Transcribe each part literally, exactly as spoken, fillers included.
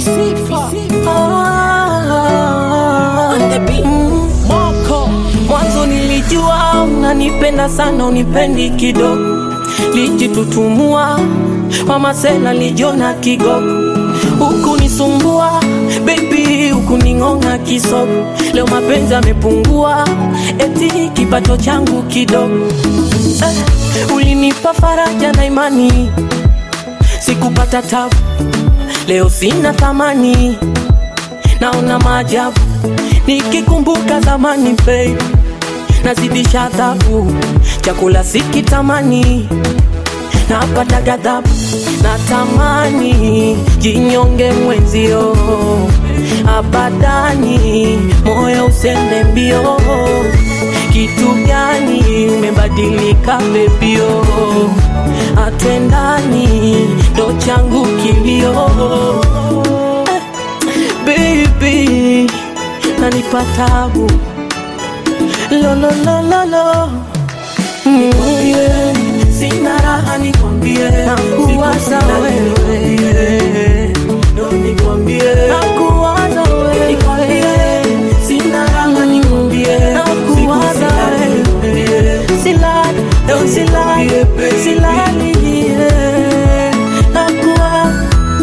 Misifa ah, on the beat. Mm. Moko mwanzo nilijua unanipenda sana, unipendi kidogo. Lijitutumua mama sela lijona kigogo. Huku nisumbua baby, huku ningonga kisogo. Leo mapenzi yamepungua, eti kipato changu kidogo. eh, Ulinipa faraja na imani, sikupata tabu. Leo sina thamani, naona maajabu. Nikikumbuka zamani baby, nazidisha adhabu. Chakula sikitamani, napata ghadhabu. Natamani jinyonge mwenzio, abadani moyo usende mbio. Kitu gani umebadilika bebio, atwendani ndo changu kilio. eh, Baby nanipa tabu, lo lo lo lo lo. Nikwambie sina raha, nikwambie nakuwaza wewe, ndo nikwambie nakuwaza wewe. Nikwambie sina raha, nikwambie nakuwaza wewe. Silali, ndo silali, silali nakuwaza.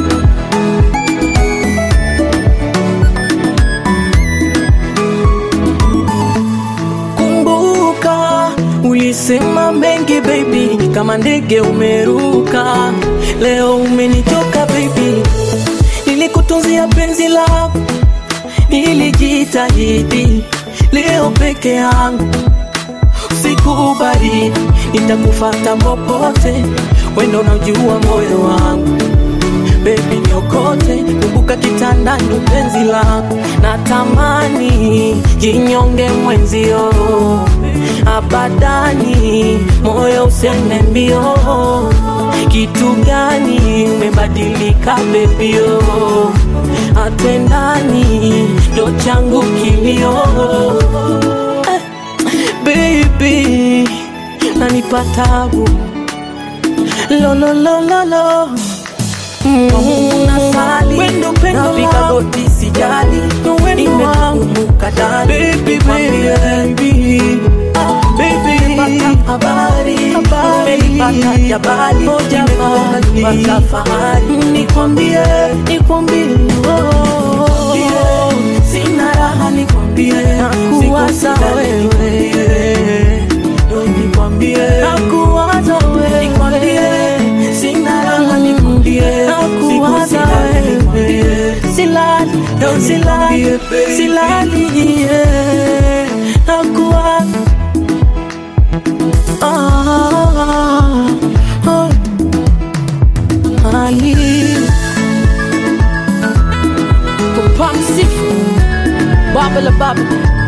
Ulisema mengi baby, kama ndege umeruka. Leo umenichoka baby, nilikutunzia penzi lako, nilijitahidi. Leo peke yangu usiku baridi, nitakufuata popote, wendo unajua moyo wangu. Baby niokote, kumbuka kitanda ndo penzi lako. Natamani jinyonge mwenzio, abadani moyo usende mbio. Kitu gani umebadilika bebio, atwendani ndo changu kilio. eh, Baby nanipa tabu, lo lo lo lo lo. Unasali, napika goti sijali, nimekumbuka dali. Baby, baby, baby, pata habari, umenipata jabali, nimepata fahari. Nikwambie, nikwambie, oh, yeah. Sina raha, nikwambie nakuwaza wewe, ndo nikwambie nakuwaza wewe. Nikwambie sina raha, nikwambie nakuwaza wewe. Silali, ndo silali, silali nakuwaza. Ah, oh, Ali Papa Msifu, Baba la Baba.